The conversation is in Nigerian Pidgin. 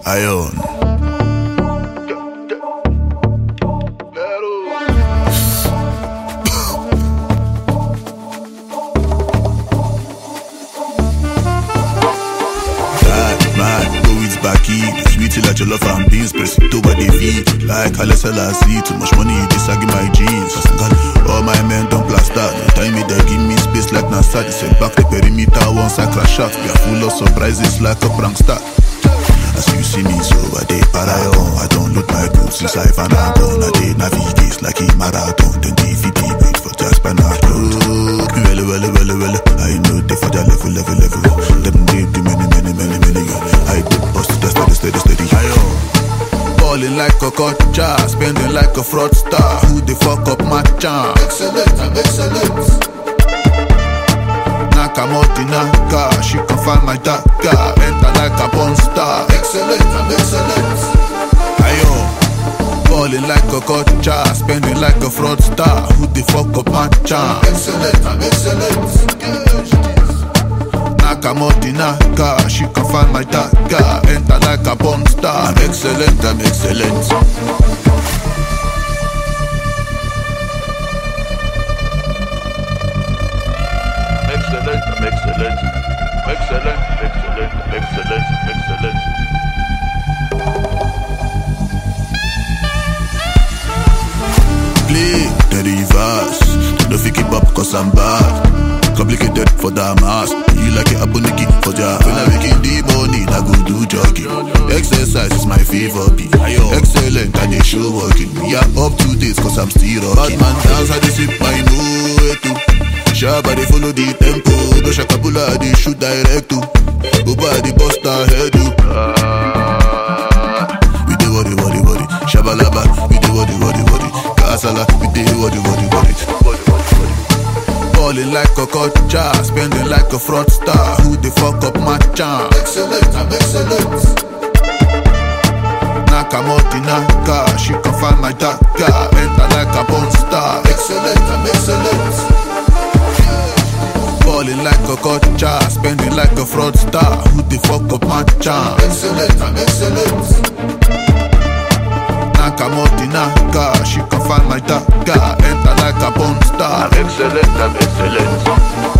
Ion. Sweetie like your love and beans, Pressito by the V. Like Selassie, too much money, you sagging my jeans. All my men don't blast out. No time me they give me space like NASA. They send back the perimeter once I crash out. We are full of surprises like a prankster. As you see me, so I dey paragon. I don't look my goods since I found out. I dey navigate like a marathon. Then DVD wait for just by now. Well. I know they for that level. Them dey do many. I did bust the steady. Balling like a coacha, spending like a fraudster. Who the fuck up my charm? Excellent. Nakamoti Naka, she can find my dagger. Enter like a porn star. Excellent. Balling like a coacha, spending like a fraudster. Who the fuck up my charm? Excellent. Nakamoti Naka, she can find my dagger. Enter like a porn star. I'm excellent. I'm excellent. Play the reverse. Don't think keep up cause I'm bad. Complicated for the mass. You like it aboniki for ya. When I making the money, I go do jogging. Exercise is my favorite. Excellent, I dey show working. We are up to date cause I'm still rocking. Bad man dance, I dey sip my way too. Sharp, I dey follow the tempo. No shakabula, I dey shoot direct to. Oba, I dey bust our head too. We dey worry. Shabalaba, we dey worry. Kasala, we dey worry. Balling like a coacha, spending like a fraudster. Who the fuck up my charm? Excellent. Nakamoti Naka, she can find my dagger. Enter like a porn star. Excellent. Balling like a coacha, spending like a fraudster. Who the fuck up my charm? Excellent. Nakamoti Naka, she can find my dagger. Enter like a porn star. I'm excellent.